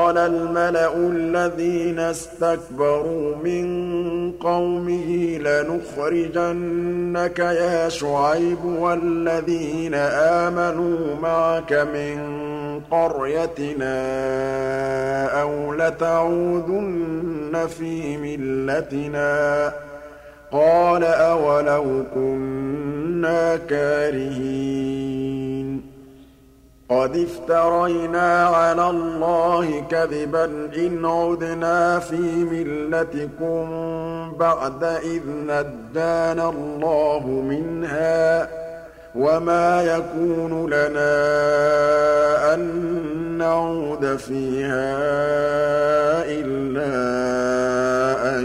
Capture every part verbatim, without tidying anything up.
وَقَالَ الْمَلَأُ الَّذِينَ اسْتَكْبَرُوا مِن قَوْمِهِ لَنُخْرِجَنَّكَ يَا شُعَيْبُ وَالَّذِينَ آمَنُوا مَعَكَ مِن قَرْيَتِنَا أَوْ لَتَعُودُنَّ فِي مِلَّتِنَا ۚ قَالَ أَوَلَوْ كُنَّا كَارِهِينَ قَدِ افْتَرَيْنَا عَلَى اللَّهِ كَذِبًا إِنْ عُدْنَا فِي مِلَّتِكُم بَعْدَ إِذْ نَجَّانَا اللَّهُ مِنْهَا ۚ وَمَا يَكُونُ لَنَا أَن نَّعُودَ فِيهَا إِلَّا أَن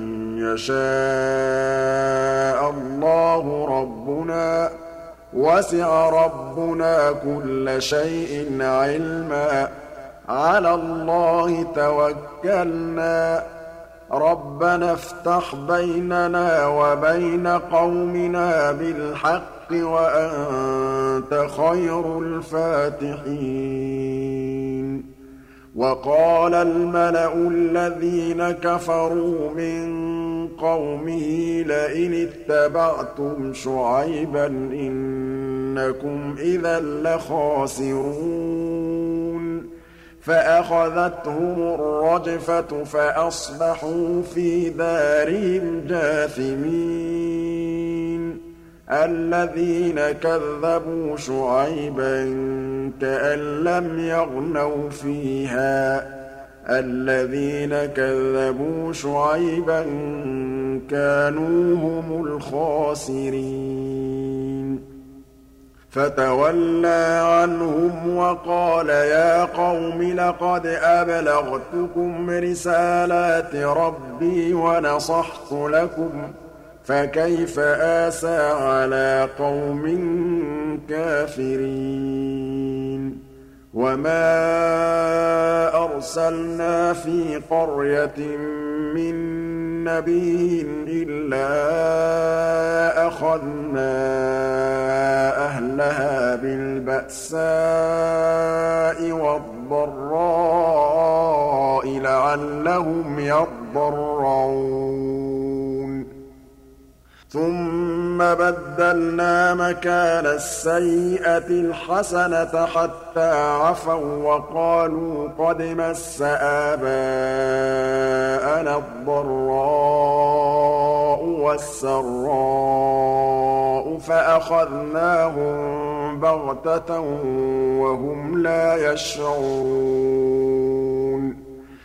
يَشَاءَ اللَّهُ رَبُّنَا ۚ وَسِعَ رَبُّنَا كُلَّ شَيْءٍ عِلْمًا ۚ عَلَى اللَّهِ تَوَكَّلْنَا رَبَّنَا افْتَحْ بَيْنَنَا وَبَيْنَ قَوْمِنَا بِالْحَقِّ وَأَنتَ خَيْرُ الْفَاتِحِينَ وَقَالَ الْمَلَأُ الَّذِينَ كَفَرُوا مِن قَوْمِهِ لَئِنِ اتَّبَعْتُمْ شُعَيْبًا إِنَّكُمْ إِذًا لَّخَاسِرُونَ فَأَخَذَتْهُمُ الرَّجْفَةُ فَأَصْبَحُوا فِي دَارِهِمْ جَاثِمِينَ الَّذِينَ كَذَّبُوا شُعَيْبًا كَأَن لَّمْ يَغْنَوْا فِيهَا ۚ الَّذِينَ كَذَّبُوا شُعَيْبًا كَانُوا هُمُ الْخَاسِرِينَ فَتَوَلَّىٰ عَنْهُمْ وَقَالَ يَا قَوْمِ لَقَدْ أَبْلَغْتُكُمْ رِسَالَاتِ رَبِّي وَنَصَحْتُ لَكُمْ ۖ فَكَيْفَ آسَىٰ عَلَىٰ قَوْمٍ كَافِرِينَ وَمَا أَرْسَلْنَا فِي قَرْيَةٍ مِّن نَّبِيٍّ إِلَّا أَخَذْنَا أَهْلَهَا بِالْبَأْسَاءِ وَالضَّرَّاءِ لَعَلَّهُمْ يَضَّرَّعُونَ ثُمَّ بَدَّلْنَا مَكَانَ السَّيِّئَةِ الْحَسَنَةَ حَتَّىٰ عَفَوا وَّقَالُوا قَدْ مَسَّ آبَاءَنَا الضَّرَّاءُ وَالسَّرَّاءُ فَأَخَذْنَاهُم بَغْتَةً وَهُمْ لَا يَشْعُرُونَ